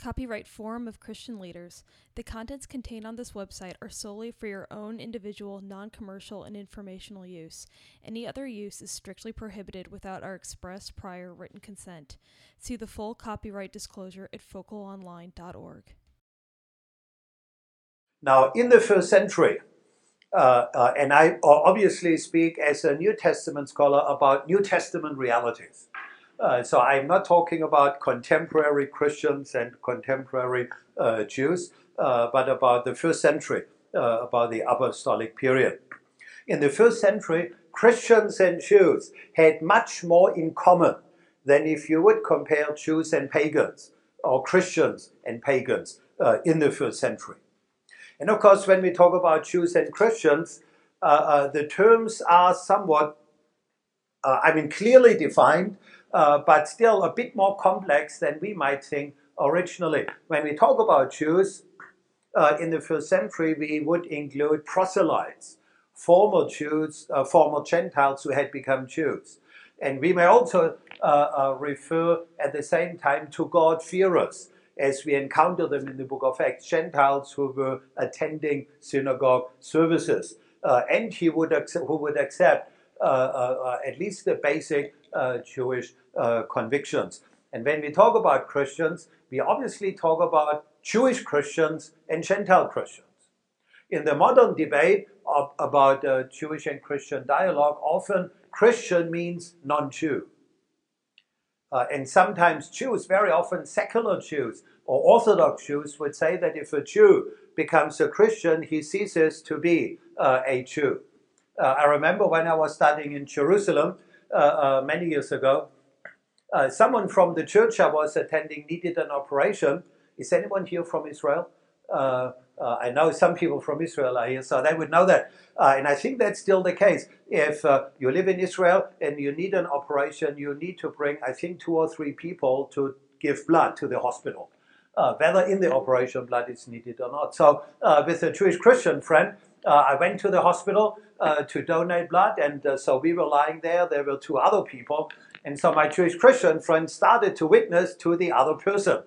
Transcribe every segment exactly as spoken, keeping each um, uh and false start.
Copyright Forum of Christian Leaders. The contents contained on this website are solely for your own individual, non-commercial, and informational use. Any other use is strictly prohibited without our express prior written consent. See the full copyright disclosure at focal online dot org. Now, in the first century, uh, uh, and I obviously speak as a New Testament scholar about New Testament realities. Uh, so I'm not talking about contemporary Christians and contemporary uh, Jews, uh, but about the first century, uh, about the apostolic period. In the first century, Christians and Jews had much more in common than if you would compare Jews and pagans, or Christians and pagans uh, in the first century. And of course, when we talk about Jews and Christians, uh, uh, the terms are somewhat, uh, I mean, clearly defined, uh, but still a bit more complex than we might think originally. When we talk about Jews uh, in the first century, we would include proselytes, former Jews, uh, former Gentiles who had become Jews. And we may also uh, uh, refer at the same time to God-fearers, as we encounter them in the book of Acts, Gentiles who were attending synagogue services. Uh, and he would accept, who would accept uh, uh, at least the basic uh, Jewish uh, convictions. And when we talk about Christians, we obviously talk about Jewish Christians and Gentile Christians. In the modern debate of, about uh, Jewish and Christian dialogue, often Christian means non-Jew. Uh, and sometimes Jews, very often secular Jews or Orthodox Jews, would say that if a Jew becomes a Christian, he ceases to be uh, a Jew. Uh, I remember when I was studying in Jerusalem uh, uh, many years ago, uh, someone from the church I was attending needed an operation. Is anyone here from Israel? Uh, uh, I know some people from Israel are here, so they would know that. Uh, and I think that's still the case. If uh, you live in Israel and you need an operation, you need to bring, I think, two or three people to give blood to the hospital, uh, whether in the operation blood is needed or not. So uh, with a Jewish Christian friend, uh, I went to the hospital uh, to donate blood, and uh, so we were lying there. There were two other people, and so my Jewish Christian friend started to witness to the other person,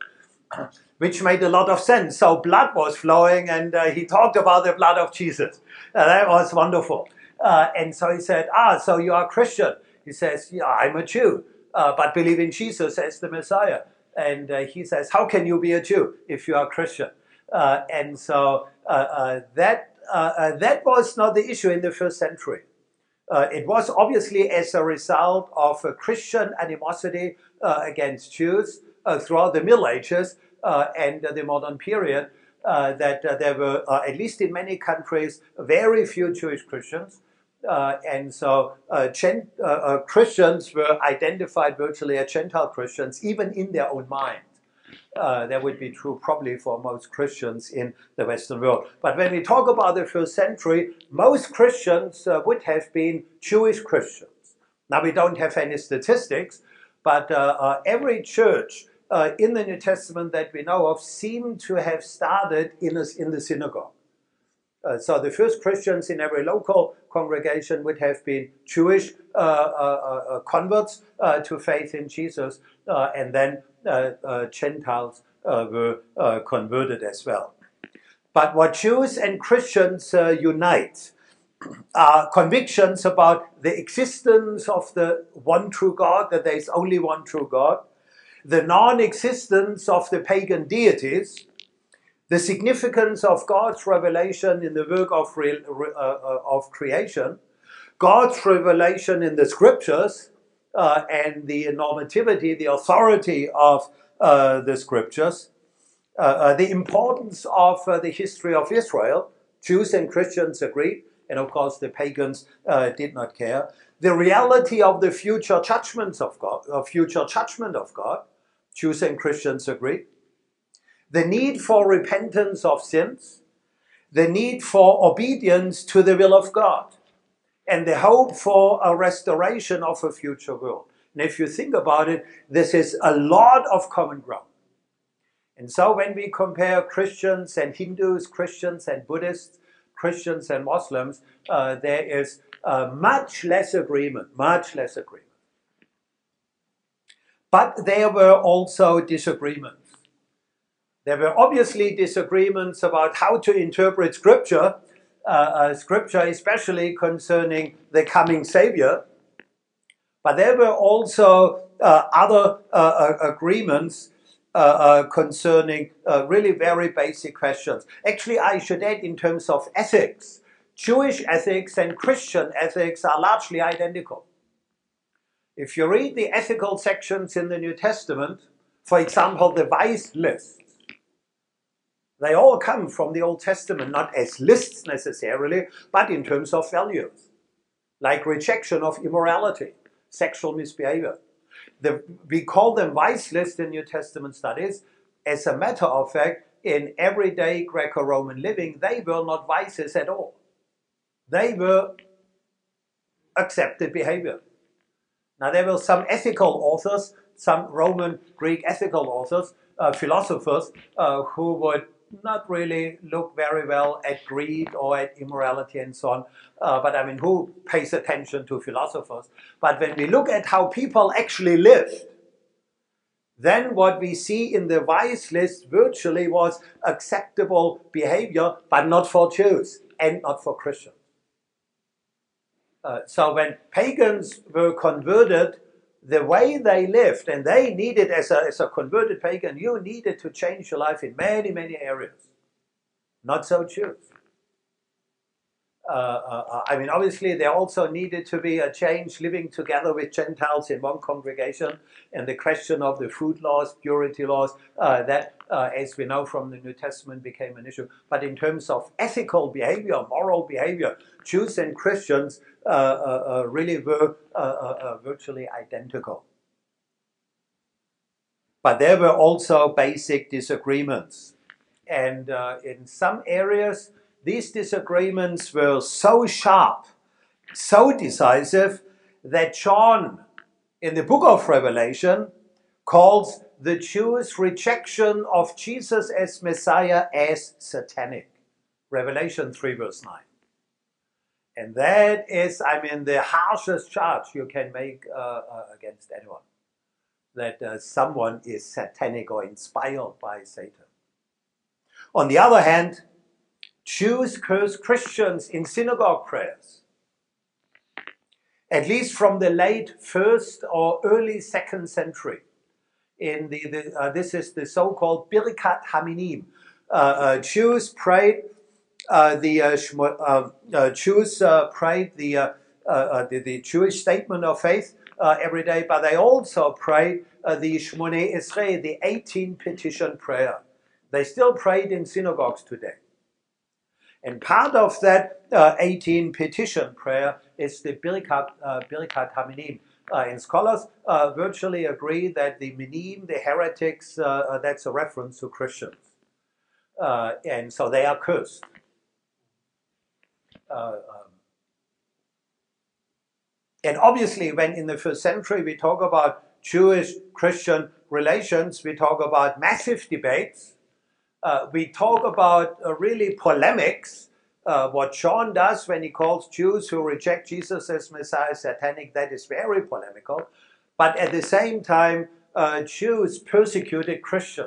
which made a lot of sense. So blood was flowing, and uh, he talked about the blood of Jesus. Uh, that was wonderful. Uh, and so he said, ah, so you are Christian. He says, yeah, I'm a Jew, uh, but believe in Jesus as the Messiah. And uh, he says, how can you be a Jew if you are Christian? Uh, and so uh, uh, that, uh, uh, that was not the issue in the first century. Uh, it was obviously as a result of a Christian animosity uh, against Jews uh, throughout the Middle Ages uh, and uh, the modern period uh, that uh, there were, uh, at least in many countries, very few Jewish Christians. Uh, and so uh, Gent, uh, uh, Christians were identified virtually as Gentile Christians, even in their own mind. Uh, that would be true probably for most Christians in the Western world. But when we talk about the first century, most Christians uh, would have been Jewish Christians. Now, we don't have any statistics, but uh, uh, every church uh, in the New Testament that we know of seemed to have started in, a, in the synagogue. Uh, so the first Christians in every local congregation would have been Jewish uh, uh, uh, converts uh, to faith in Jesus, uh, and then uh, uh, Gentiles uh, were uh, converted as well. But what Jews and Christians uh, unite are convictions about the existence of the one true God, that there is only one true God, the non-existence of the pagan deities, the significance of God's revelation in the work of, re, uh, uh, of creation, God's revelation in the scriptures, uh, and the normativity, the authority of uh, the scriptures, uh, uh, the importance of uh, the history of Israel. Jews and Christians agreed, and of course the pagans uh, did not care. The reality of the future judgments of God, of future judgment of God. Jews and Christians agreed. The need for repentance of sins, the need for obedience to the will of God, and the hope for a restoration of a future world. And if you think about it, this is a lot of common ground. And so when we compare Christians and Hindus, Christians and Buddhists, Christians and Muslims, uh, there is uh, much less agreement, much less agreement. But there were also disagreements. There were obviously disagreements about how to interpret Scripture, uh, uh, Scripture especially concerning the coming Savior. But there were also uh, other uh, uh, agreements uh, uh, concerning uh, really very basic questions. Actually, I should add in terms of ethics, Jewish ethics and Christian ethics are largely identical. If you read the ethical sections in the New Testament, for example, the vice lists, they all come from the Old Testament, not as lists necessarily, but in terms of values, like rejection of immorality, sexual misbehavior. The, we call them vice lists in New Testament studies. As a matter of fact, in everyday Greco-Roman living, they were not vices at all. They were accepted behavior. Now, there were some ethical authors, some Roman Greek ethical authors, uh, philosophers, uh, who would not really look very well at greed or at immorality and so on. Uh, but I mean, who pays attention to philosophers? But when we look at how people actually lived, then what we see in the vice list virtually was acceptable behavior, but not for Jews and not for Christians. Uh, so when pagans were converted, the way they lived, and they needed, as a, as a converted pagan, you needed to change your life in many, many areas. Not so Jews. Uh, uh, I mean, obviously, there also needed to be a change living together with Gentiles in one congregation, and the question of the food laws, purity laws, uh, that, uh, as we know from the New Testament, became an issue. But in terms of ethical behavior, moral behavior, Jews and Christians uh, uh, uh, really were uh, uh, uh, virtually identical. But there were also basic disagreements. And uh, in some areas, these disagreements were so sharp, so decisive, that John, in the book of Revelation, calls the Jews' rejection of Jesus as Messiah as satanic. Revelation three, verse nine. And that is, I mean, the harshest charge you can make uh, uh, against anyone, that uh, someone is satanic or inspired by Satan. On the other hand, Jews curse Christians in synagogue prayers. At least from the late first or early second century. In the, the uh, this is the so-called Birkat Haminim. Uh, uh, Jews prayed uh, the uh, uh, uh, Jews uh, prayed the, uh, uh, the the Jewish statement of faith uh, every day, but they also prayed uh, the Shmoneh Esrei, the eighteen petition prayer. They still prayed in synagogues today. And part of that uh, eighteen petition prayer is the Birkat, uh, Birkat Haminim. Uh, and scholars uh, virtually agree that the Minim, the heretics, uh, uh, that's a reference to Christians. Uh, and so they are cursed. Uh, um, and obviously, when in the first century we talk about Jewish-Christian relations, we talk about massive debates. Uh, we talk about uh, really polemics. Uh, what John does when he calls Jews who reject Jesus as Messiah satanic, that is very polemical. But at the same time, uh, Jews persecuted Christians.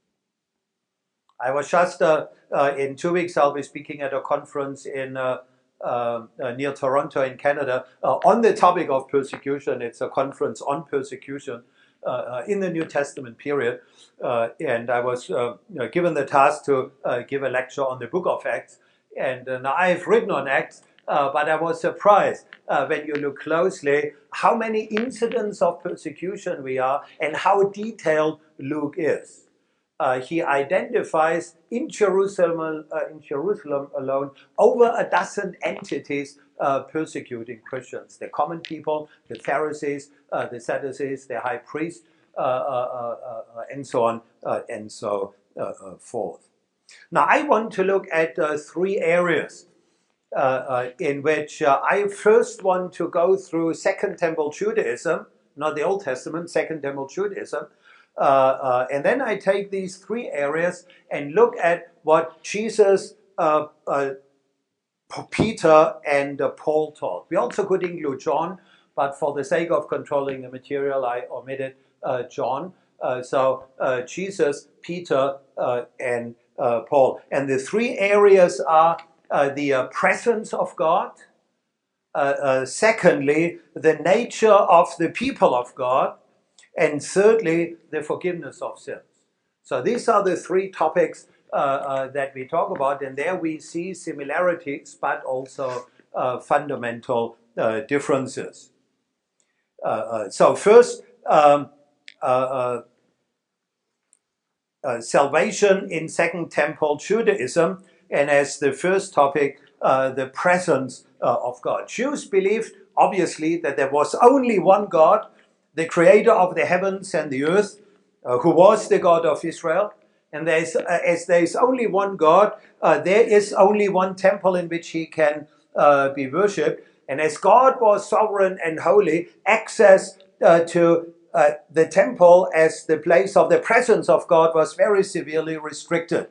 I was just, uh, uh, in two weeks, I'll be speaking at a conference in uh, uh, uh, near Toronto in Canada uh, on the topic of persecution. It's a conference on persecution uh, uh, in the New Testament period. Uh, and I was uh, you know, given the task to uh, give a lecture on the book of Acts. And uh, now I've written on Acts, uh, but I was surprised uh, when you look closely how many incidents of persecution we are and how detailed Luke is. Uh, he identifies in Jerusalem, uh, in Jerusalem alone over a dozen entities uh, persecuting Christians. The common people, the Pharisees, uh, the Sadducees, the high priest, uh, uh, uh, uh, and so on uh, and so uh, uh, forth. Now, I want to look at uh, three areas uh, uh, in which uh, I first want to go through Second Temple Judaism, not the Old Testament, Second Temple Judaism. Uh, uh, and then I take these three areas and look at what Jesus, uh, uh, Peter, and uh, Paul taught. We also could include John, but for the sake of controlling the material, I omitted uh, John. Uh, so uh, Jesus, Peter, uh, and uh, Paul. And the three areas are uh, the uh, presence of God, uh, uh, secondly, the nature of the people of God, and thirdly, the forgiveness of sins. So these are the three topics uh, uh, that we talk about, and there we see similarities, but also uh, fundamental uh, differences. Uh, uh, so first, um, uh, uh, uh, salvation in Second Temple Judaism, and as the first topic, uh, the presence uh, of God. Jews believed, obviously, that there was only one God, the creator of the heavens and the earth, uh, who was the God of Israel. And there's, uh, as there is only one God, uh, there is only one temple in which he can uh, be worshipped. And as God was sovereign and holy, access uh, to uh, the temple as the place of the presence of God was very severely restricted.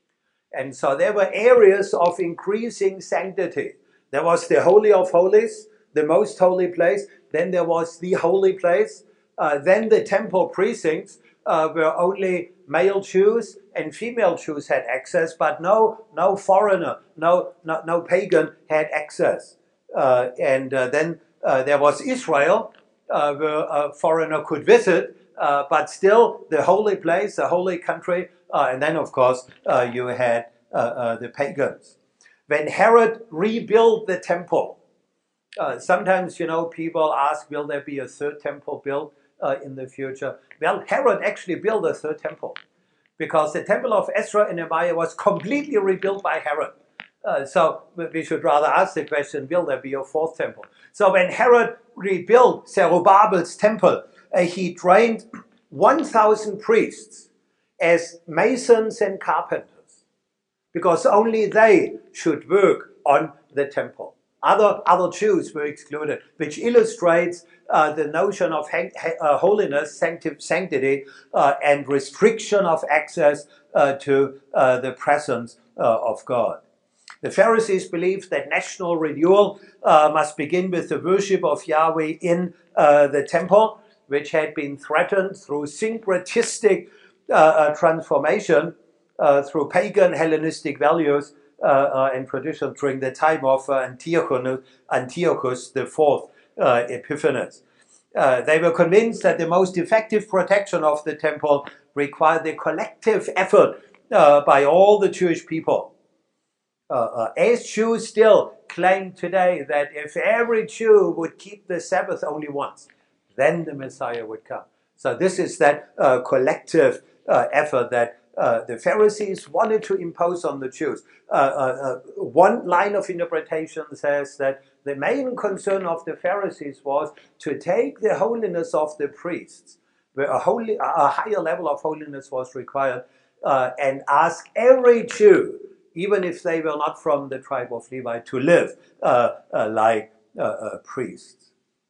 And so there were areas of increasing sanctity. There was the Holy of Holies, the most holy place. Then there was the holy place. Uh, then the temple precincts, uh, where only male Jews and female Jews had access, but no, no foreigner, no, no, no pagan had access. Uh, and uh, then uh, there was Israel, uh, where a foreigner could visit, uh, but still the holy place, the holy country. Uh, and then, of course, uh, you had uh, uh, the pagans. When Herod rebuilt the temple, uh, sometimes, you know, people ask, will there be a third temple built uh, in the future? Well, Herod actually built a third temple because the temple of Ezra and Nehemiah was completely rebuilt by Herod. Uh, so we should rather ask the question, will there be a fourth temple? So when Herod rebuilt Zerubbabel's temple, uh, he trained one thousand priests as masons and carpenters, because only they should work on the temple. Other, other Jews were excluded, which illustrates uh, the notion of ha- uh, holiness, sancti- sanctity, uh, and restriction of access uh, to uh, the presence uh, of God. The Pharisees believed that national renewal uh, must begin with the worship of Yahweh in uh, the temple, which had been threatened through syncretistic uh, uh, transformation uh, through pagan Hellenistic values uh, uh, and tradition during the time of uh, Antiochus, Antiochus the Fourth uh, Epiphanes. Uh, they were convinced that the most effective protection of the temple required the collective effort uh, by all the Jewish people. Uh, uh, as Jews still claim today that if every Jew would keep the Sabbath only once, then the Messiah would come. So this is that uh, collective uh, effort that uh, the Pharisees wanted to impose on the Jews. Uh, uh, uh, one line of interpretation says that the main concern of the Pharisees was to take the holiness of the priests, where a, holy, a higher level of holiness was required, uh, and ask every Jew, even if they were not from the tribe of Levi, to live uh, uh, like uh, uh, priests.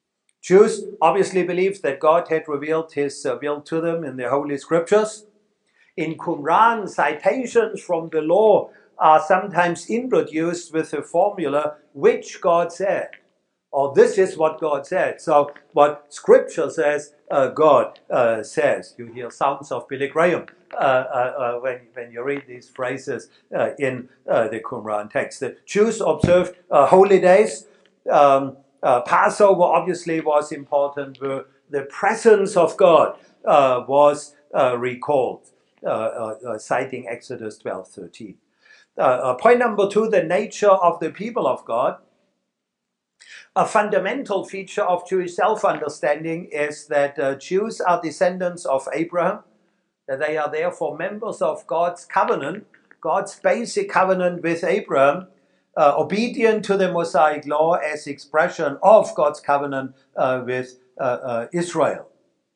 Jews obviously believed that God had revealed his uh, will to them in the Holy Scriptures. In Qumran, citations from the law are sometimes introduced with the formula, which God said, or this is what God said. So what Scripture says, uh, God uh, says. You hear sounds of Billy Graham uh, uh, uh, when, when you read these phrases uh, in uh, the Qumran text. The Jews observed uh, holy days. Um, uh, Passover obviously was important, where the presence of God uh, was uh, recalled, uh, uh, uh, citing Exodus twelve thirteen. Uh, uh, point number two, the nature of the people of God. A fundamental feature of Jewish self-understanding is that uh, Jews are descendants of Abraham, that they are therefore members of God's covenant, God's basic covenant with Abraham, uh, obedient to the Mosaic law as expression of God's covenant uh, with uh, uh, Israel.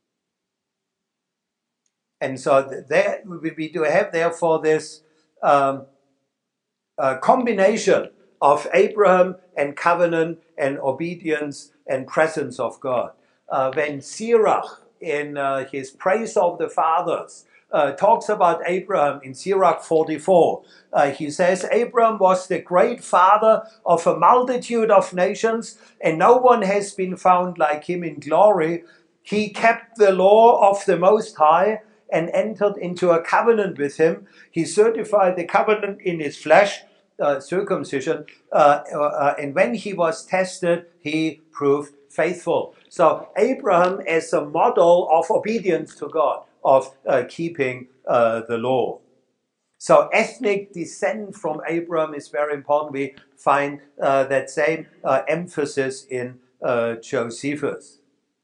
And so th- there we do have therefore this um, uh, combination of Abraham and covenant and obedience and presence of God. Uh, when Sirach, in uh, his Praise of the Fathers, uh, talks about Abraham in Sirach forty-four, uh, he says, Abraham was the great father of a multitude of nations, and no one has been found like him in glory, He kept the law of the Most High and entered into a covenant with him. He certified the covenant in his flesh, uh, circumcision, uh, uh, and when he was tested, he proved faithful. So Abraham as a model of obedience to God, of uh, keeping uh, the law. So ethnic descent from Abraham is very important. We find uh, that same uh, emphasis in uh, Josephus.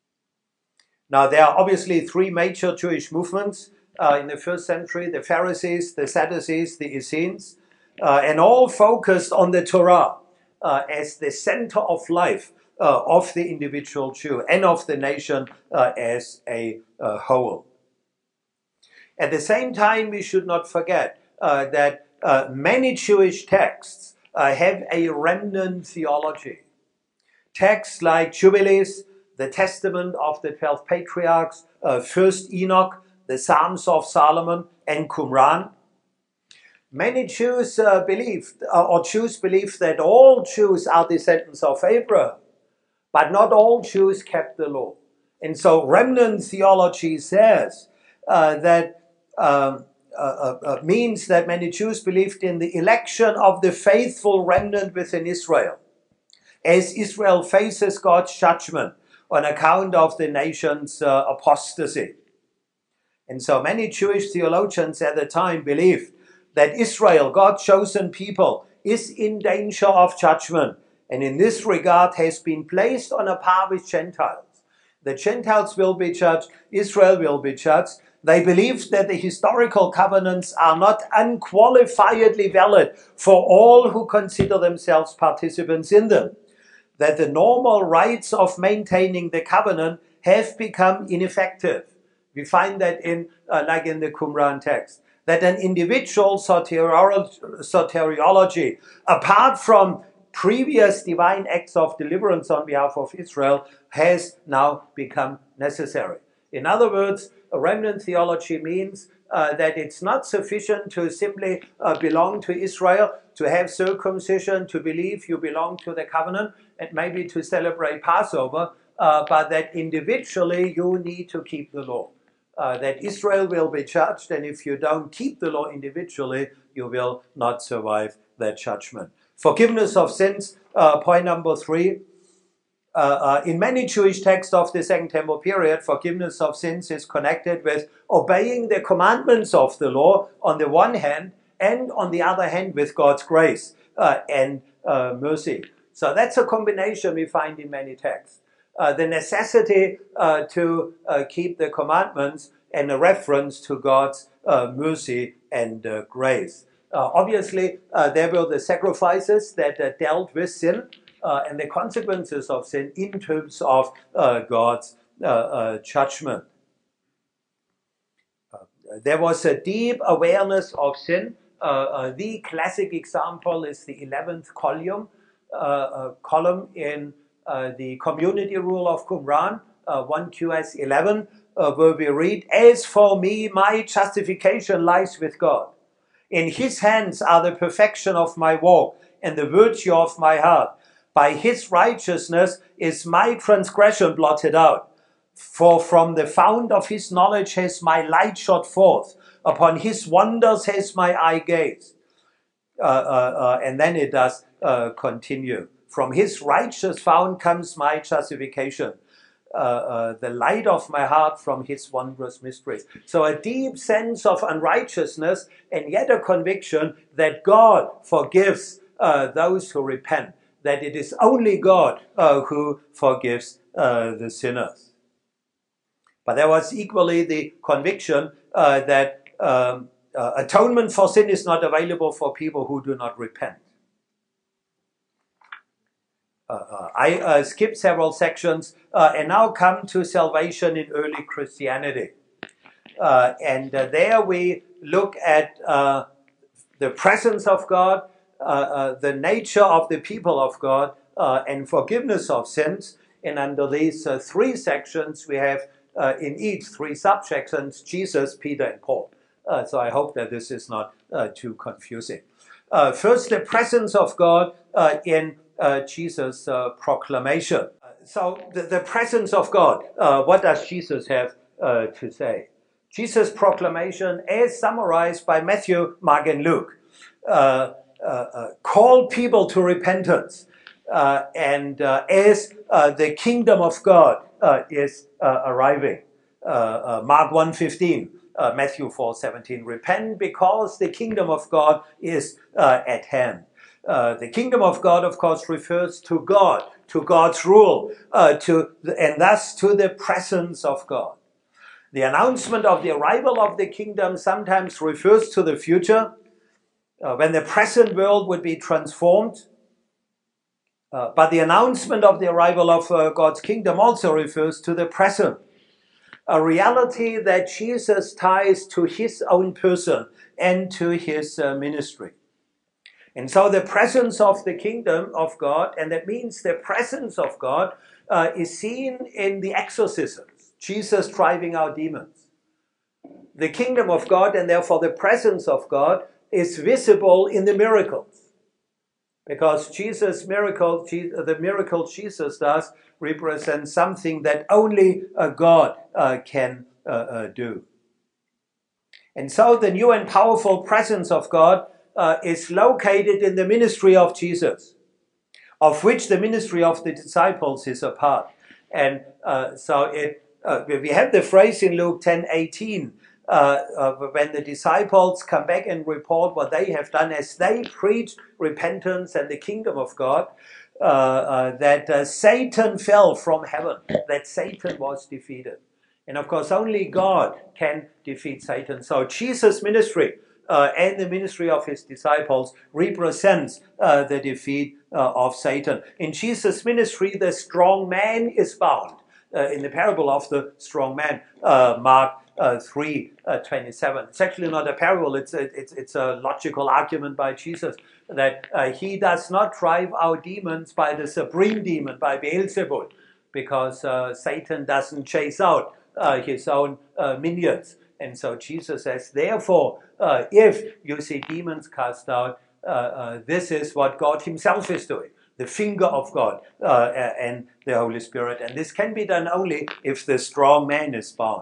Now, there are obviously three major Jewish movements uh, in the first century: the Pharisees, the Sadducees, the Essenes, uh, and all focused on the Torah uh, as the center of life uh, of the individual Jew and of the nation uh, as a uh, whole. At the same time, we should not forget uh, that uh, many Jewish texts uh, have a remnant theology. Texts like Jubilees, the Testament of the Twelve Patriarchs, uh, First Enoch, the Psalms of Solomon, and Qumran. Many Jews uh, believed, uh, or Jews believe that all Jews are descendants of Abraham, but not all Jews kept the law. And so remnant theology says uh, that um, uh, uh, means that many Jews believed in the election of the faithful remnant within Israel, as Israel faces God's judgment on account of the nation's uh, apostasy. And so many Jewish theologians at the time believed that Israel, God's chosen people, is in danger of judgment, and in this regard has been placed on a par with Gentiles. The Gentiles will be judged, Israel will be judged. They believed that the historical covenants are not unqualifiedly valid for all who consider themselves participants in them, that the normal rights of maintaining the covenant have become ineffective. We find that in, uh, like in the Qumran text, that an individual soteriology, apart from previous divine acts of deliverance on behalf of Israel, has now become necessary. In other words, a remnant theology means uh, that it's not sufficient to simply uh, belong to Israel, to have circumcision, to believe you belong to the covenant, and maybe to celebrate Passover, uh, but that individually you need to keep the law. Uh, that Israel will be judged, and if you don't keep the law individually, you will not survive that judgment. Forgiveness of sins, uh, point number three. Uh, uh, in many Jewish texts of the Second Temple period, forgiveness of sins is connected with obeying the commandments of the law on the one hand, and on the other hand with God's grace uh, and uh, mercy. So that's a combination we find in many texts. Uh, the necessity uh, to uh, keep the commandments and a reference to God's uh, mercy and uh, grace. Uh, obviously, uh, there were the sacrifices that uh, dealt with sin uh, and the consequences of sin in terms of uh, God's uh, uh, judgment. Uh, there was a deep awareness of sin. Uh, uh, the classic example is the eleventh column, uh, uh, column in Uh, the community rule of Qumran, uh, one Q S eleven, uh, where we read, "As for me, my justification lies with God. In his hands are the perfection of my walk and the virtue of my heart. By his righteousness is my transgression blotted out. For from the fount of his knowledge has my light shot forth. Upon his wonders has my eye gazed." Uh, uh, uh, and then it does uh, continue. From his righteous fount comes my justification, uh, uh, the light of my heart from his wondrous mysteries. So a deep sense of unrighteousness and yet a conviction that God forgives uh, those who repent, that it is only God uh, who forgives uh, the sinners. But there was equally the conviction uh, that um, uh, atonement for sin is not available for people who do not repent. Uh, uh, I uh, skipped several sections uh, and now come to salvation in early Christianity. Uh, and uh, there we look at uh, the presence of God, uh, uh, the nature of the people of God, uh, and forgiveness of sins. And under these uh, three sections, we have uh, in each three subsections, Jesus, Peter, and Paul. Uh, so I hope that this is not uh, too confusing. Uh, first, the presence of God uh, in Uh, Jesus' uh, proclamation. Uh, so the, the presence of God, uh, what does Jesus have uh, to say? Jesus' proclamation, as summarized by Matthew, Mark, and Luke, uh, uh, uh, call people to repentance, uh, and uh, as uh, the kingdom of God uh, is uh, arriving. Uh, uh, Mark one fifteen, uh, Matthew four seventeen, repent because the kingdom of God is uh, at hand. Uh, the kingdom of God, of course, refers to God, to God's rule, uh, to the, and thus to the presence of God. The announcement of the arrival of the kingdom sometimes refers to the future, uh, when the present world would be transformed. Uh, but the announcement of the arrival of uh, God's kingdom also refers to the present, a reality that Jesus ties to his own person and to his uh, ministry. And so the presence of the kingdom of God, and that means the presence of God, uh, is seen in the exorcisms, Jesus driving out demons. The kingdom of God, and therefore the presence of God, is visible in the miracles. Because Jesus' miracle, the miracle Jesus does, represents something that only uh, God uh, can uh, uh, do. And so the new and powerful presence of God Uh, is located in the ministry of Jesus, of which the ministry of the disciples is a part. And uh, so it, uh, we have the phrase in Luke ten eighteen, uh, uh, when the disciples come back and report what they have done as they preach repentance and the kingdom of God, uh, uh, that uh, Satan fell from heaven, that Satan was defeated. And of course, only God can defeat Satan. So Jesus' ministry Uh, and the ministry of his disciples represents uh, the defeat uh, of Satan. In Jesus' ministry, the strong man is bound. Uh, in the parable of the strong man, uh, Mark uh, three twenty-seven. It's actually not a parable, it's a, it's, it's a logical argument by Jesus that uh, he does not drive out demons by the supreme demon, by Beelzebul, because uh, Satan doesn't chase out uh, his own uh, minions. And so Jesus says, therefore, uh, if you see demons cast out, uh, uh, this is what God himself is doing, the finger of God uh, and the Holy Spirit. And this can be done only if the strong man is bound.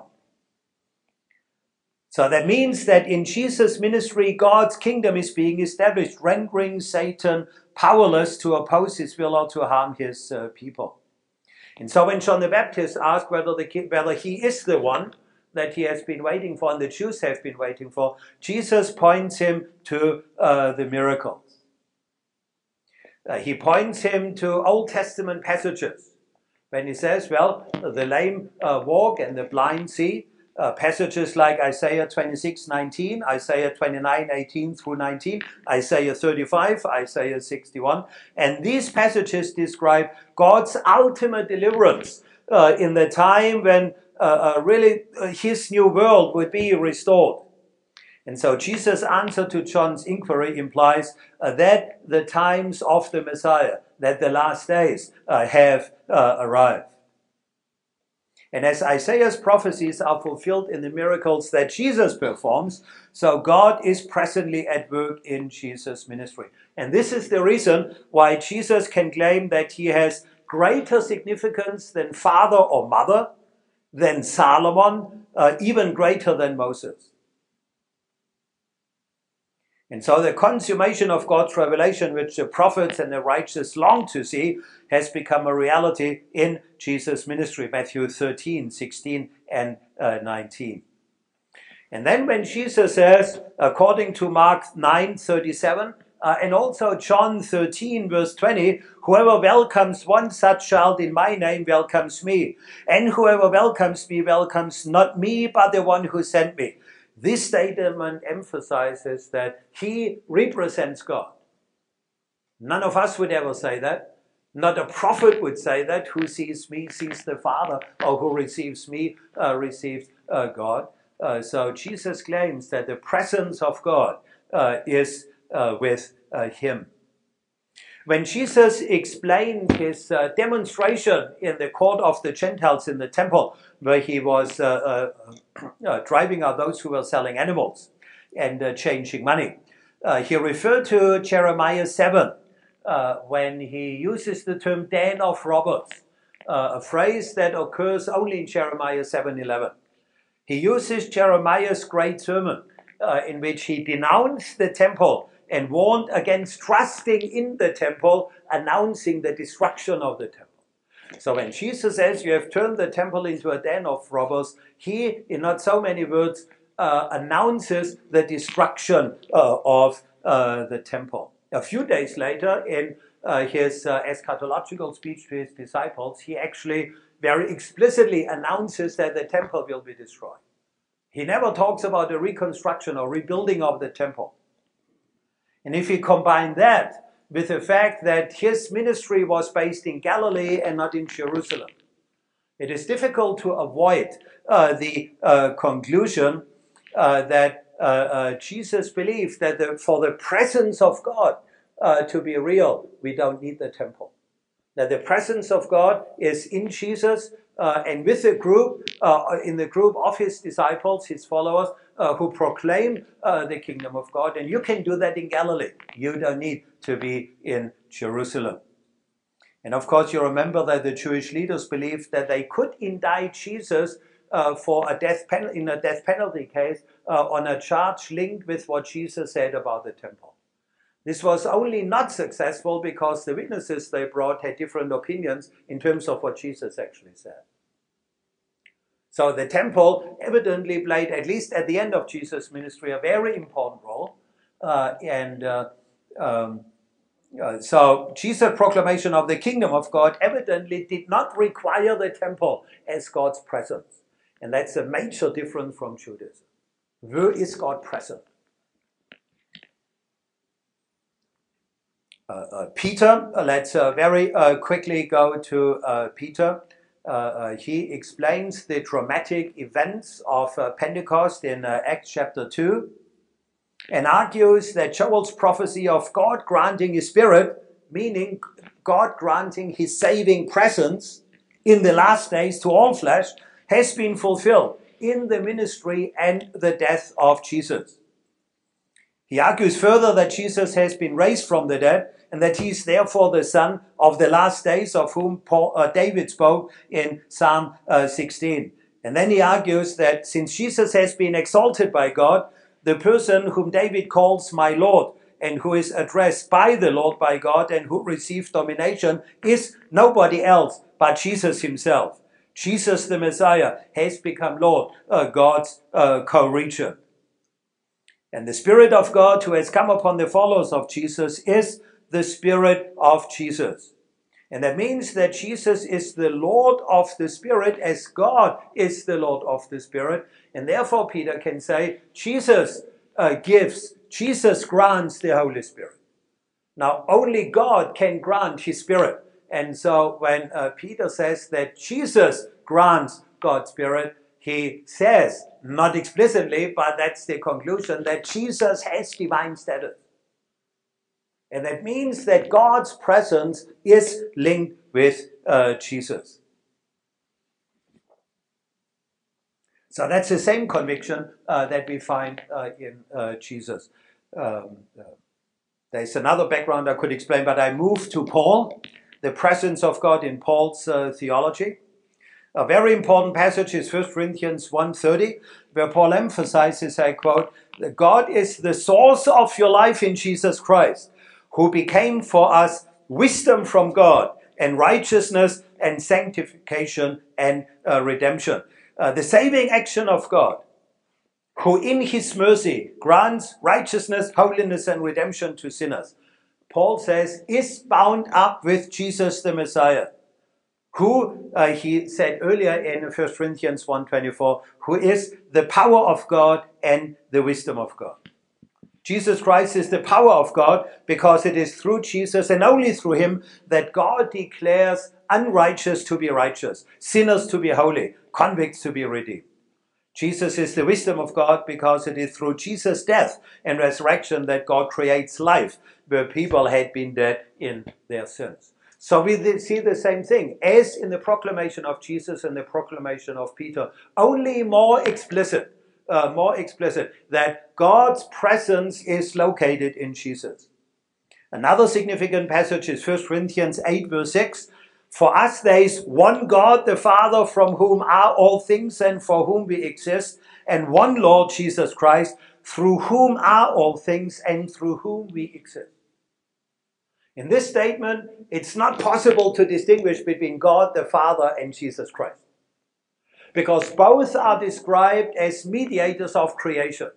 So that means that in Jesus' ministry, God's kingdom is being established, rendering Satan powerless to oppose his will or to harm his uh, people. And so when John the Baptist asked whether, the, whether he is the one that he has been waiting for and the Jews have been waiting for, Jesus points him to uh, the miracles. Uh, he points him to Old Testament passages when he says, well, the lame uh, walk and the blind see. Uh, passages like Isaiah twenty-six nineteen, Isaiah twenty-nine eighteen through nineteen, Isaiah thirty-five, Isaiah sixty-one. And these passages describe God's ultimate deliverance uh, in the time when uh, uh, really uh, his new world would be restored. And so Jesus' answer to John's inquiry implies uh, that the times of the Messiah, that the last days uh, have uh, arrived. And as Isaiah's prophecies are fulfilled in the miracles that Jesus performs, so God is presently at work in Jesus' ministry. And this is the reason why Jesus can claim that he has greater significance than father or mother, than Solomon, uh, even greater than Moses. And so the consummation of God's revelation, which the prophets and the righteous long to see, has become a reality in Jesus' ministry, Matthew thirteen, sixteen, and uh, nineteen. And then when Jesus says, according to Mark nine, thirty-seven, uh, and also John thirteen, verse twenty, whoever welcomes one such child in my name welcomes me, and whoever welcomes me welcomes not me, but the one who sent me. This statement emphasizes that he represents God. None of us would ever say that. Not a prophet would say that. Who sees me sees the Father, or who receives me uh, receives uh, God. Uh, so Jesus claims that the presence of God uh, is uh, with uh, him. When Jesus explained his uh, demonstration in the court of the Gentiles in the temple, where he was uh, uh, uh, driving out those who were selling animals and uh, changing money, uh, he referred to Jeremiah seven, uh, when he uses the term den of robbers. uh, a phrase that occurs only in Jeremiah seven eleven. He uses Jeremiah's great sermon uh, in which he denounced the temple and warned against trusting in the temple, announcing the destruction of the temple. So when Jesus says you have turned the temple into a den of robbers, he, in not so many words, uh, announces the destruction uh, of uh, the temple. A few days later, in uh, his uh, eschatological speech to his disciples, he actually very explicitly announces that the temple will be destroyed. He never talks about the reconstruction or rebuilding of the temple. And if you combine that with the fact that his ministry was based in Galilee and not in Jerusalem, it is difficult to avoid uh, the uh, conclusion uh, that uh, uh, Jesus believed that the, for the presence of God uh, to be real, we don't need the temple. That the presence of God is in Jesus uh, and with the group, uh, in the group of his disciples, his followers, uh, who proclaim uh, the kingdom of God. And you can do that in Galilee. You don't need to be in Jerusalem. And of course, you remember that the Jewish leaders believed that they could indict Jesus uh, for a death pen- in a death penalty case uh, on a charge linked with what Jesus said about the temple. This was only not successful because the witnesses they brought had different opinions in terms of what Jesus actually said. So the temple evidently played, at least at the end of Jesus' ministry, a very important role. Uh, and uh, um, uh, so Jesus' proclamation of the kingdom of God evidently did not require the temple as God's presence. And that's a major difference from Judaism. Where is God present? Uh, uh, Peter, uh, let's uh, very uh, quickly go to uh, Peter. Uh, uh, he explains the dramatic events of uh, Pentecost in uh, Acts chapter two and argues that Joel's prophecy of God granting his spirit, meaning God granting his saving presence in the last days to all flesh, has been fulfilled in the ministry and the death of Jesus. He argues further that Jesus has been raised from the dead and that he is therefore the Son of the last days of whom Paul, uh, David spoke in Psalm uh, sixteen. And then he argues that since Jesus has been exalted by God, the person whom David calls my Lord and who is addressed by the Lord by God and who received domination is nobody else but Jesus himself. Jesus the Messiah has become Lord, uh, God's uh, co-regent. And the Spirit of God who has come upon the followers of Jesus is the Spirit of Jesus. And that means that Jesus is the Lord of the Spirit as God is the Lord of the Spirit. And therefore Peter can say, Jesus uh, gives, Jesus grants the Holy Spirit. Now only God can grant his Spirit. And so when uh, Peter says that Jesus grants God's Spirit, he says, not explicitly, but that's the conclusion, that Jesus has divine status. And that means that God's presence is linked with uh, Jesus. So that's the same conviction uh, that we find uh, in uh, Jesus. Um, uh, there's another background I could explain, but I move to Paul, the presence of God in Paul's uh, theology. A very important passage is First Corinthians one thirty, where Paul emphasizes, I quote, that God is the source of your life in Jesus Christ, who became for us wisdom from God and righteousness and sanctification and uh, redemption. Uh, the saving action of God, who in his mercy grants righteousness, holiness, and redemption to sinners, Paul says, is bound up with Jesus the Messiah, who, uh, he said earlier in First Corinthians one twenty-four, who is the power of God and the wisdom of God. Jesus Christ is the power of God because it is through Jesus and only through him that God declares unrighteous to be righteous, sinners to be holy, convicts to be redeemed. Jesus is the wisdom of God because it is through Jesus' death and resurrection that God creates life where people had been dead in their sins. So we see the same thing as in the proclamation of Jesus and the proclamation of Peter, only more explicit. Uh, more explicit, that God's presence is located in Jesus. Another significant passage is First Corinthians eight verse six. For us there is one God, the Father, from whom are all things and for whom we exist, and one Lord Jesus Christ, through whom are all things and through whom we exist. In this statement, it's not possible to distinguish between God the Father and Jesus Christ, because both are described as mediators of creation.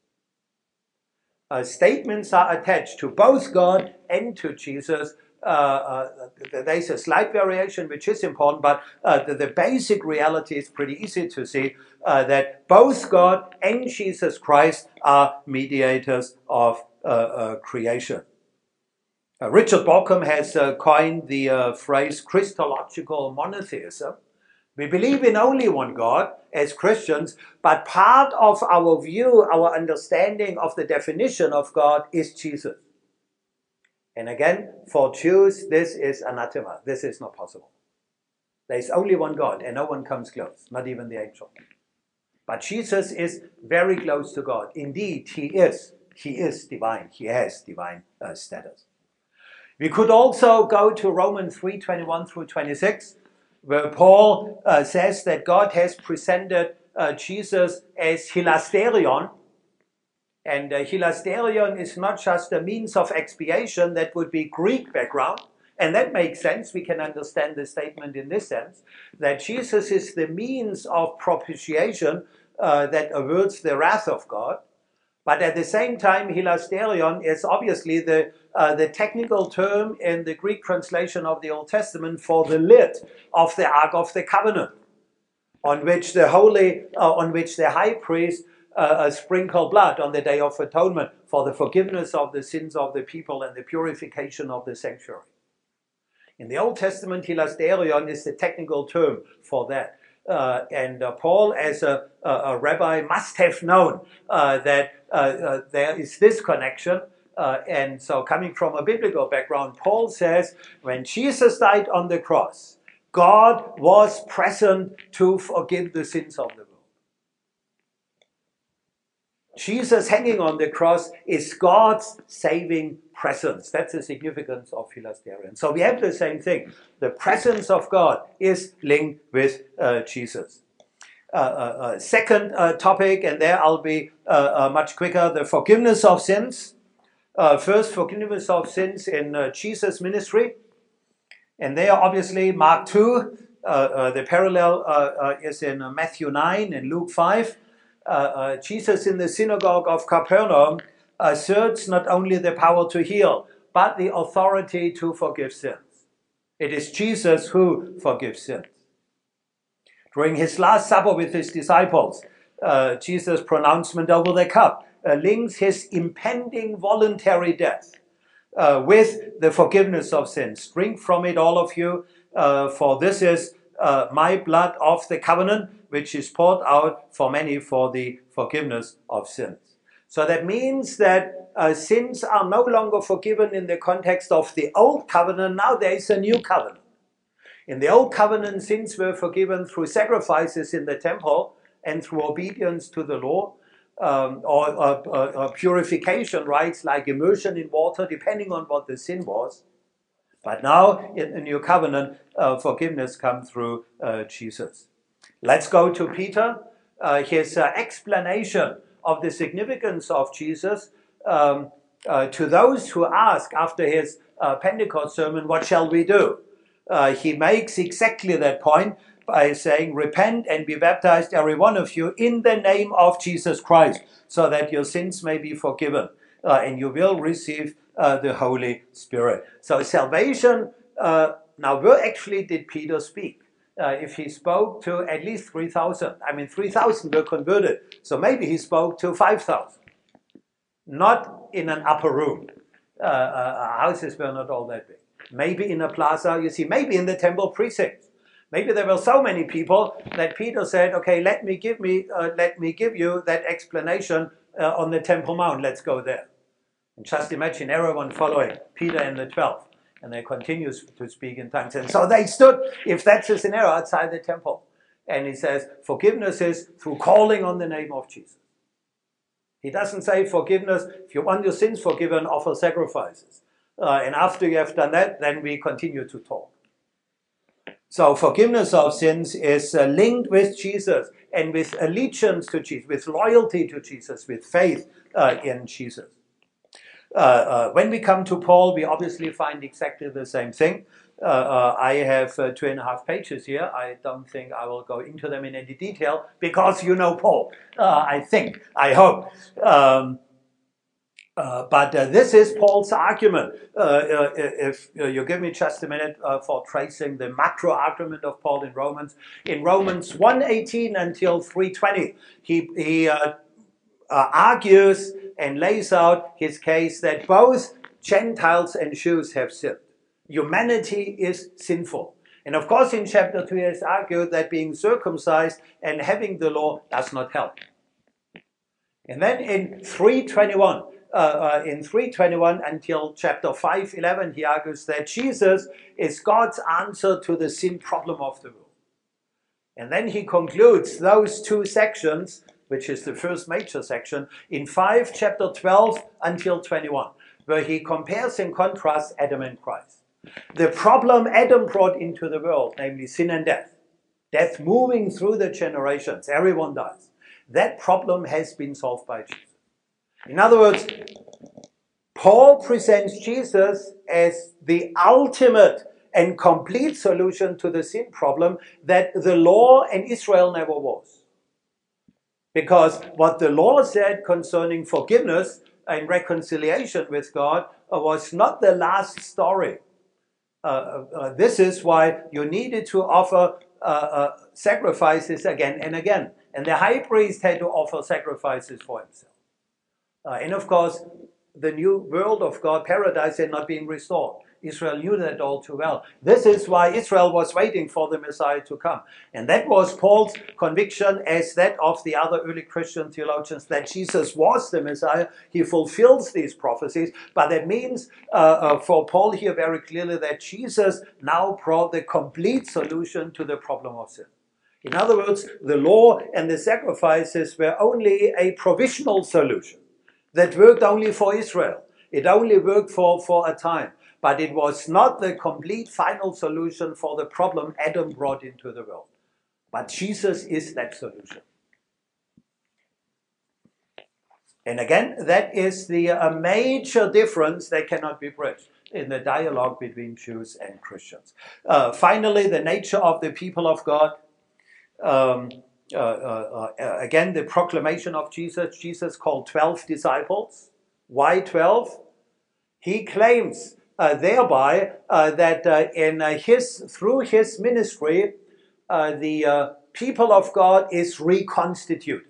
Uh, statements are attached to both God and to Jesus. Uh, uh, there's a slight variation which is important, but uh, the, the basic reality is pretty easy to see, uh, that both God and Jesus Christ are mediators of uh, uh, creation. Uh, Richard Bauckham has uh, coined the uh, phrase Christological monotheism. We believe in only one God as Christians, but part of our view, our understanding of the definition of God is Jesus. And again, for Jews, this is anathema. This is not possible. There is only one God, and no one comes close, not even the angel. But Jesus is very close to God. Indeed, he is. He is divine. He has divine uh, status. We could also go to Romans three, twenty-one through twenty-six, where Paul uh, says that God has presented uh, Jesus as hilasterion. And uh, hilasterion is not just a means of expiation, that would be Greek background. And that makes sense. We can understand the statement in this sense, that Jesus is the means of propitiation uh, that averts the wrath of God. But at the same time, hilasterion is obviously the, uh, the technical term in the Greek translation of the Old Testament for the lid of the Ark of the Covenant, on which the holy, uh, on which the high priest uh, uh, sprinkled blood on the Day of Atonement for the forgiveness of the sins of the people and the purification of the sanctuary. In the Old Testament, hilasterion is the technical term for that. Uh, and uh, Paul, as a, a, a rabbi, must have known uh, that uh, uh, there is this connection. Uh, and so coming from a biblical background, Paul says, when Jesus died on the cross, God was present to forgive the sins of the world. Jesus hanging on the cross is God's saving presence. That's the significance of hilasterion. So we have the same thing. The presence of God is linked with uh, Jesus. Uh, uh, uh, second uh, topic, and there I'll be uh, uh, much quicker, the forgiveness of sins. Uh, first, forgiveness of sins in uh, Jesus' ministry. And there, obviously, Mark two, uh, uh, the parallel uh, uh, is in uh, Matthew nine and Luke five. Uh, uh, Jesus in the synagogue of Capernaum asserts not only the power to heal, but the authority to forgive sins. It is Jesus who forgives sins. During his Last Supper with his disciples, uh, Jesus' pronouncement over the cup uh, links his impending voluntary death uh, with the forgiveness of sins. Drink from it, all of you, uh, for this is uh, my blood of the covenant, which is poured out for many for the forgiveness of sins. So that means that uh, sins are no longer forgiven in the context of the old covenant. Now there is a new covenant. In the old covenant, sins were forgiven through sacrifices in the temple and through obedience to the law, um, or uh, uh, uh, purification rites like immersion in water, depending on what the sin was. But now in the new covenant, uh, forgiveness comes through uh, Jesus. Let's go to Peter. Uh, his uh, explanation of the significance of Jesus um, uh, to those who ask after his uh, Pentecost sermon, what shall we do? Uh, he makes exactly that point by saying, repent and be baptized, every one of you, in the name of Jesus Christ, so that your sins may be forgiven, uh, and you will receive uh, the Holy Spirit. So salvation, uh, now where actually did Peter speak? Uh, if he spoke to at least three thousand, I mean three thousand were converted, so maybe he spoke to five thousand. Not in an upper room. Uh, uh, houses were not all that big. Maybe in a plaza, you see, maybe in the temple precincts. Maybe there were so many people that Peter said, okay, let me give me, uh, let me give you that explanation uh, on the Temple Mount. Let's go there. And just imagine everyone following Peter and the twelve. And they continue to speak in tongues. And so they stood, if that's a scenario, outside the temple. And he says, forgiveness is through calling on the name of Jesus. He doesn't say forgiveness, if you want your sins forgiven, offer sacrifices. Uh, and after you have done that, then we continue to talk. So forgiveness of sins is uh, linked with Jesus and with allegiance to Jesus, with loyalty to Jesus, with faith uh, in Jesus. Uh, uh, when we come to Paul, we obviously find exactly the same thing. Uh, uh, I have uh, two and a half pages here. I don't think I will go into them in any detail because you know Paul, uh, I think, I hope. Um, uh, but uh, this is Paul's argument. Uh, uh, if uh, you give me just a minute uh, for tracing the macro argument of Paul in Romans. In Romans one eighteen until three twenty, he, he uh, uh, argues and lays out his case that both Gentiles and Jews have sinned. Humanity is sinful. And of course, in chapter two, he has argued that being circumcised and having the law does not help. And then in three twenty-one, uh, uh, in three twenty-one until chapter five eleven, he argues that Jesus is God's answer to the sin problem of the world. And then he concludes those two sections, which is the first major section, in five, chapter twelve until twenty-one, where he compares and contrasts Adam and Christ. The problem Adam brought into the world, namely sin and death, death moving through the generations, everyone dies. That problem has been solved by Jesus. In other words, Paul presents Jesus as the ultimate and complete solution to the sin problem that the law and Israel never was. Because what the law said concerning forgiveness and reconciliation with God was not the last story. Uh, uh, this is why you needed to offer uh, uh, sacrifices again and again. And the high priest had to offer sacrifices for himself. Uh, and of course, the new world of God, paradise, had not been restored. Israel knew that all too well. This is why Israel was waiting for the Messiah to come. And that was Paul's conviction, as that of the other early Christian theologians, that Jesus was the Messiah. He fulfills these prophecies. But that means uh, uh, for Paul here very clearly that Jesus now brought the complete solution to the problem of sin. In other words, the law and the sacrifices were only a provisional solution that worked only for Israel. It only worked for, for a time. But it was not the complete final solution for the problem Adam brought into the world. But Jesus is that solution. And again, that is the a major difference that cannot be bridged in the dialogue between Jews and Christians. Uh, finally, the nature of the people of God. Um, uh, uh, uh, again, the proclamation of Jesus. Jesus called twelve disciples. Why twelve? He claims Uh, thereby uh, that uh, in uh, his through his ministry uh, the uh, people of God is reconstituted.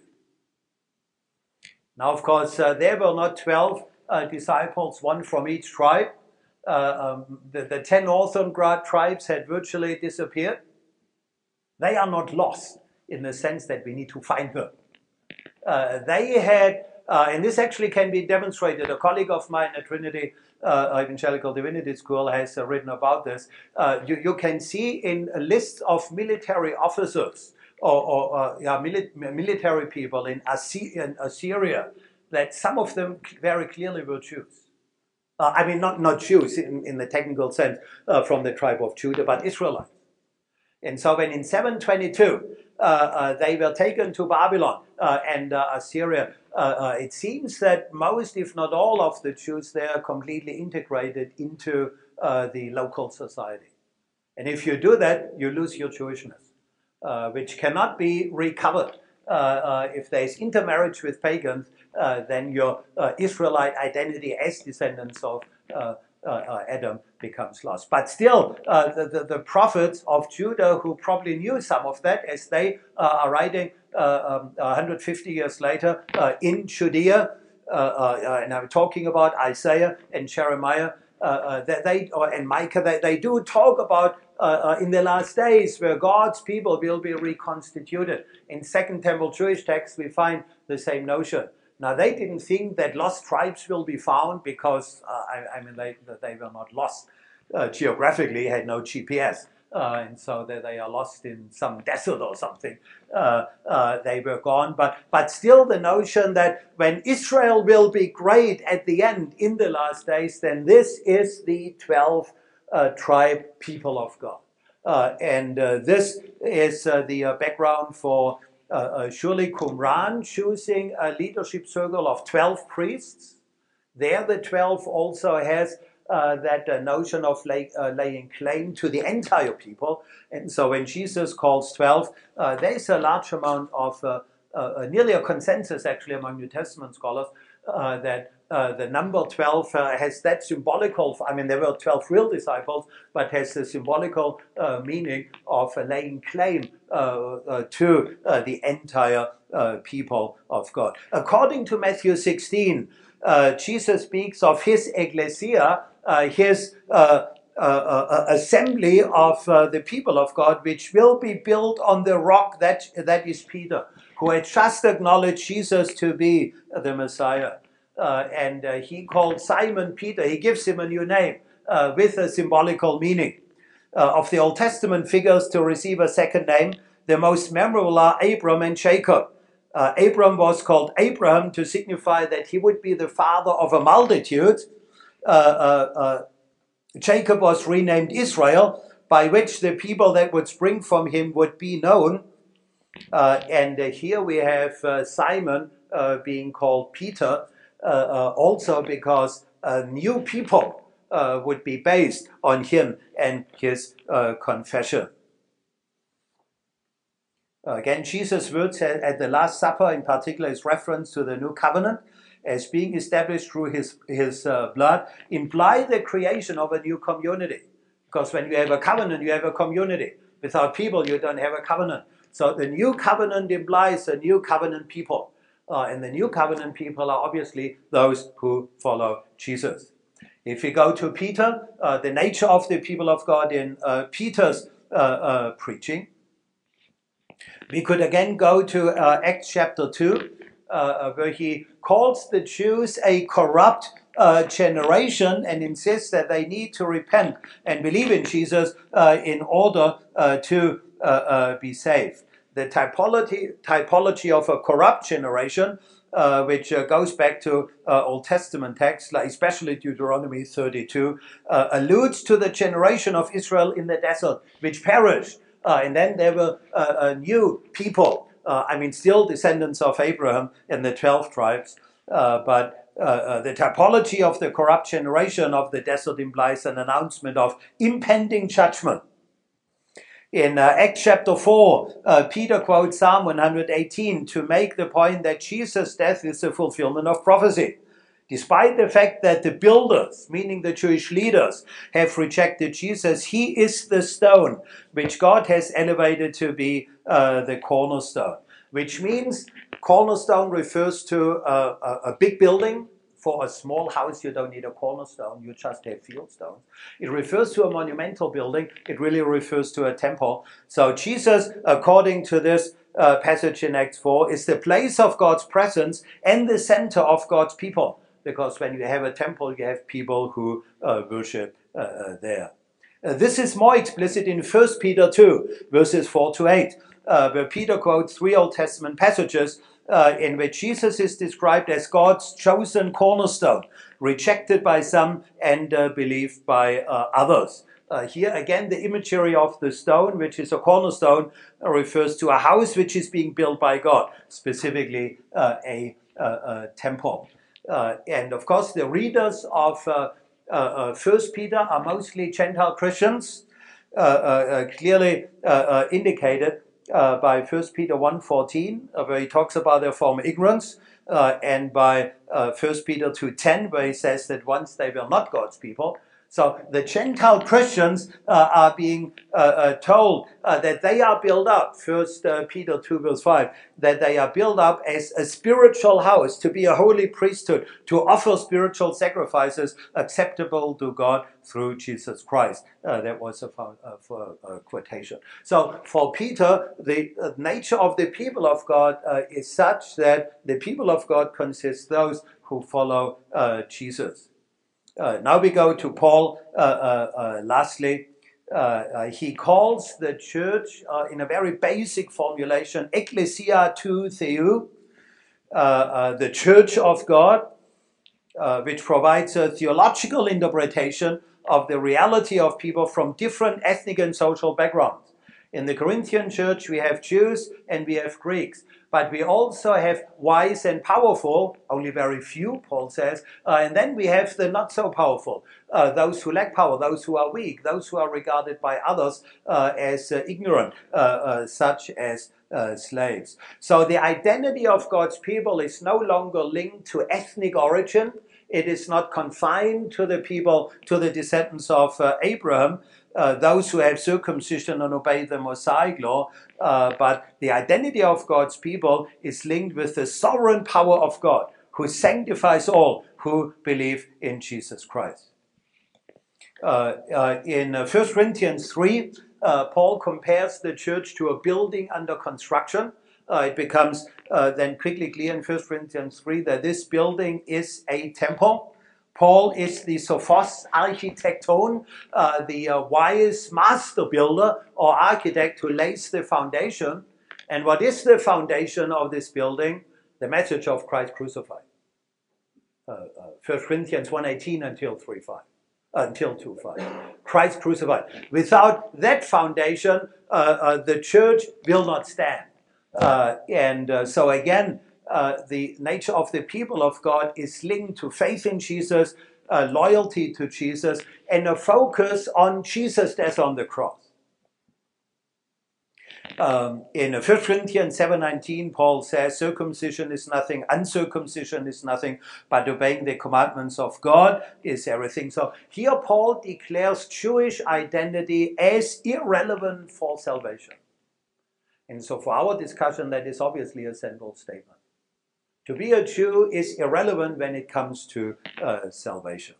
Now, of course, uh, there were not twelve uh, disciples, one from each tribe. Uh, um, the, the ten northern tribes had virtually disappeared. They are not lost in the sense that we need to find them. Uh, they had, uh, and this actually can be demonstrated. A colleague of mine at Trinity Uh, Evangelical Divinity School has uh, written about this. Uh, you, you can see in a list of military officers or, or uh, yeah, mili military people in, Assy in Assyria that some of them very clearly were Jews. Uh, I mean, not, not Jews in, in the technical sense uh, from the tribe of Judah, but Israelites. And so when in seven twenty-two uh, uh, they were taken to Babylon uh, and uh, Assyria, uh, uh, it seems that most, if not all, of the Jews there completely integrated into uh, the local society. And if you do that, you lose your Jewishness, uh, which cannot be recovered. Uh, uh, if there is intermarriage with pagans, uh, then your uh, Israelite identity as descendants of uh, Uh, uh, Adam becomes lost. But still, uh, the, the, the prophets of Judah, who probably knew some of that, as they uh, are writing uh, um, one hundred fifty years later uh, in Judea, uh, uh, and I'm talking about Isaiah and Jeremiah, uh, uh, that they or, and Micah, they, they do talk about uh, uh, in the last days where God's people will be reconstituted. In Second Temple Jewish texts, we find the same notion. Now, they didn't think that lost tribes will be found because, uh, I, I mean, they, they were not lost uh, geographically, had no G P S. Uh, and so that they are lost in some desert or something. Uh, uh, they were gone. But, but still the notion that when Israel will be great at the end in the last days, then this is the twelve uh, tribe people of God. Uh, and uh, this is uh, the uh, background for uh, uh, Shirley Qumran choosing a leadership circle of twelve priests. There, the twelve also has uh, that uh, notion of lay, uh, laying claim to the entire people. And so when Jesus calls twelve, uh, there is a large amount of, uh, uh, nearly a consensus actually among New Testament scholars, uh, that uh, the number twelve uh, has that symbolical, I mean, there were twelve real disciples, but has the symbolical uh, meaning of uh, laying claim uh, uh, to uh, the entire uh, people of God. According to Matthew sixteen, uh, Jesus speaks of his ecclesia, uh, his uh, uh, uh, assembly of uh, the people of God, which will be built on the rock that, that is Peter, who had just acknowledged Jesus to be the Messiah. Uh, and uh, he called Simon Peter. He gives him a new name uh, with a symbolical meaning. Uh, of the Old Testament figures to receive a second name, the most memorable are Abram and Jacob. Uh, Abram was called Abraham to signify that he would be the father of a multitude. Uh, uh, uh, Jacob was renamed Israel, by which the people that would spring from him would be known. Uh, and uh, here we have uh, Simon uh, being called Peter, uh, uh, also because uh, new people uh, would be based on him and his uh, confession. Uh, again, Jesus' words at, at the Last Supper in particular is reference to the new covenant as being established through his, his uh, blood, imply the creation of a new community. Because when you have a covenant, you have a community. Without people, you don't have a covenant. So the new covenant implies a new covenant people. Uh, and the new covenant people are obviously those who follow Jesus. If we go to Peter, uh, the nature of the people of God in uh, Peter's uh, uh, preaching, we could again go to uh, Acts chapter two, uh, where he calls the Jews a corrupt uh, generation and insists that they need to repent and believe in Jesus uh, in order uh, to uh, uh, be saved. The typology, typology of a corrupt generation, uh, which uh, goes back to uh, Old Testament texts, like especially Deuteronomy thirty-two, uh, alludes to the generation of Israel in the desert, which perished. Uh, and then there were uh, uh, new people, uh, I mean, still descendants of Abraham and the twelve tribes, uh, but uh, uh, the typology of the corrupt generation of the desert implies an announcement of impending judgment. In uh, Acts chapter four, uh, Peter quotes Psalm one hundred eighteen to make the point that Jesus' death is the fulfillment of prophecy. Despite the fact that the builders, meaning the Jewish leaders, have rejected Jesus, he is the stone which God has elevated to be uh, the cornerstone. Which means cornerstone refers to uh, a, a big building. For a small house, you don't need a cornerstone, you just have field stones. It refers to a monumental building. It really refers to a temple. So Jesus, according to this uh, passage in Acts four, is the place of God's presence and the center of God's people. Because when you have a temple, you have people who uh, worship uh, there. Uh, this is more explicit in First Peter two, verses four to eight, uh, where Peter quotes three Old Testament passages uh, in which Jesus is described as God's chosen cornerstone, rejected by some and uh, believed by uh, others. Uh, here again, the imagery of the stone, which is a cornerstone, uh, refers to a house which is being built by God, specifically uh, a, a, a temple. Uh, and of course, the readers of uh, uh, uh, First Peter are mostly Gentile Christians, uh, uh, uh, clearly uh, uh, indicated uh, by First Peter one fourteen, uh, where he talks about their former ignorance, uh, and by uh, First Peter two ten, where he says that once they were not God's people. So the Gentile Christians uh, are being uh, uh, told uh, that they are built up, First uh, Peter two verse five, that they are built up as a spiritual house, to be a holy priesthood, to offer spiritual sacrifices acceptable to God through Jesus Christ. Uh, that was a, a, a quotation. So for Peter, the uh, nature of the people of God uh, is such that the people of God consist those who follow uh, Jesus. Uh, now we go to Paul, uh, uh, uh, lastly. Uh, uh, he calls the church uh, in a very basic formulation, Ecclesia tou Theou, uh, uh, the church of God, uh, which provides a theological interpretation of the reality of people from different ethnic and social backgrounds. In the Corinthian church, we have Jews and we have Greeks. But we also have wise and powerful, only very few, Paul says. Uh, and then we have the not so powerful, uh, those who lack power, those who are weak, those who are regarded by others uh, as uh, ignorant, uh, uh, such as uh, slaves. So the identity of God's people is no longer linked to ethnic origin. It is not confined to the people, to the descendants of uh, Abraham, uh, those who have circumcision and obey the Mosaic law, uh, but the identity of God's people is linked with the sovereign power of God, who sanctifies all who believe in Jesus Christ. Uh, uh, in uh, First Corinthians three, uh, Paul compares the church to a building under construction. Uh, it becomes uh, then quickly clear in First Corinthians three that this building is a temple. Paul is the sophos architecton, uh, the uh, wise master builder or architect who lays the foundation. And what is the foundation of this building? The message of Christ crucified. Uh, uh, First Corinthians one eighteen until three five. Until two five. Christ crucified. Without that foundation, uh, uh, the church will not stand. Uh, and uh, so again, uh, the nature of the people of God is linked to faith in Jesus, uh, loyalty to Jesus, and a focus on Jesus' death on the cross. Um, in First Corinthians seven nineteen, Paul says, circumcision is nothing, uncircumcision is nothing, but obeying the commandments of God is everything. So here Paul declares Jewish identity as irrelevant for salvation. And so for our discussion, that is obviously a central statement. To be a Jew is irrelevant when it comes to uh, salvation.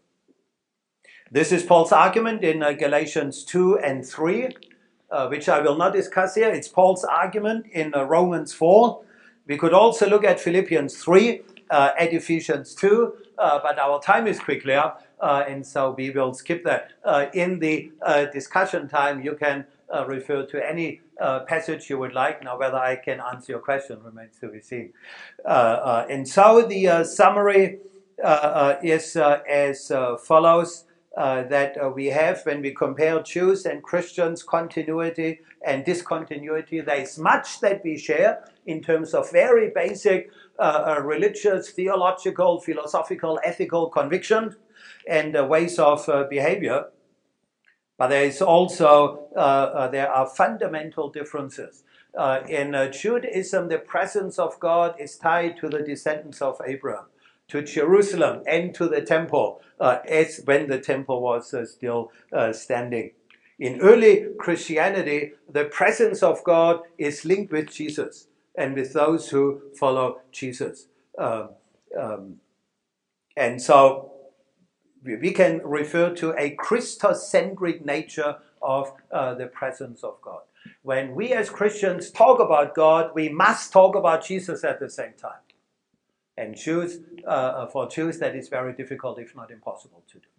This is Paul's argument in uh, Galatians two and three, uh, which I will not discuss here. It's Paul's argument in uh, Romans four. We could also look at Philippians three, uh, at Ephesians two, uh, but our time is quickly up, uh, and so we will skip that. Uh, in the uh, discussion time, you can uh, refer to any Uh, passage you would like. Now, whether I can answer your question remains to be seen. Uh, uh, and so the uh, summary uh, uh, is uh, as uh, follows, uh, that uh, we have, when we compare Jews and Christians, continuity and discontinuity. There is much that we share in terms of very basic uh, uh, religious, theological, philosophical, ethical conviction and uh, ways of uh, behavior. But there is also, uh, uh, there are fundamental differences. Uh, in uh, Judaism, the presence of God is tied to the descendants of Abraham, to Jerusalem and to the temple, uh, as when the temple was uh, still uh, standing. In early Christianity, the presence of God is linked with Jesus and with those who follow Jesus. Um, um, and so, we can refer to a Christocentric nature of uh, the presence of God. When we as Christians talk about God, we must talk about Jesus at the same time. And Jews, uh, for Jews, that is very difficult, if not impossible to do.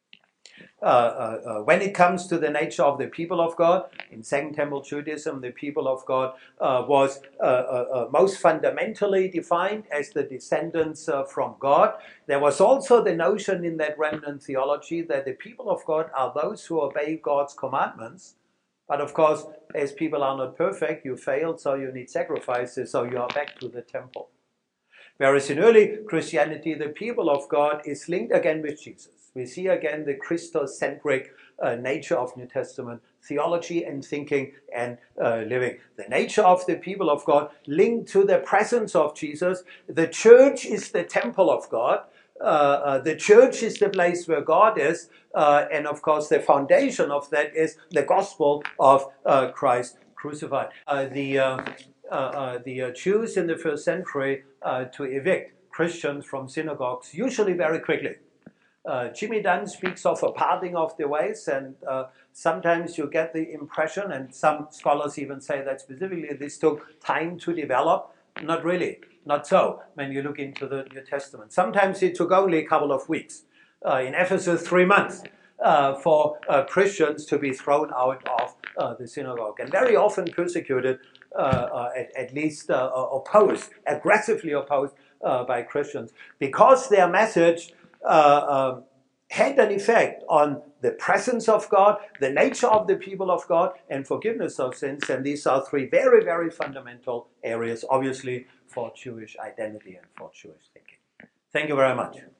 Uh, uh, uh, when it comes to the nature of the people of God, in Second Temple Judaism, the people of God uh, was uh, uh, uh, most fundamentally defined as the descendants uh, from God. There was also the notion in that remnant theology that the people of God are those who obey God's commandments. But of course, as people are not perfect, you failed, so you need sacrifices, so you are back to the temple. Whereas in early Christianity, the people of God is linked again with Jesus. We see again the Christocentric uh, nature of New Testament theology and thinking and uh, living. The nature of the people of God linked to the presence of Jesus. The church is the temple of God. Uh, uh, the church is the place where God is. Uh, and of course, the foundation of that is the gospel of uh, Christ crucified. Uh, the uh, uh, uh, the uh, Jews in the first century uh, to evict Christians from synagogues, usually very quickly. Uh, Jimmy Dunn speaks of a parting of the ways, and uh, sometimes you get the impression, and some scholars even say that specifically this took time to develop. Not really, not so, when you look into the New Testament. Sometimes it took only a couple of weeks. Uh, in Ephesus, three months uh, for uh, Christians to be thrown out of uh, the synagogue, and very often persecuted, uh, uh, at, at least uh, opposed, aggressively opposed uh, by Christians, because their message Uh, uh, had an effect on the presence of God, the nature of the people of God, and forgiveness of sins. And these are three very, very fundamental areas, obviously, for Jewish identity and for Jewish thinking. Thank you very much.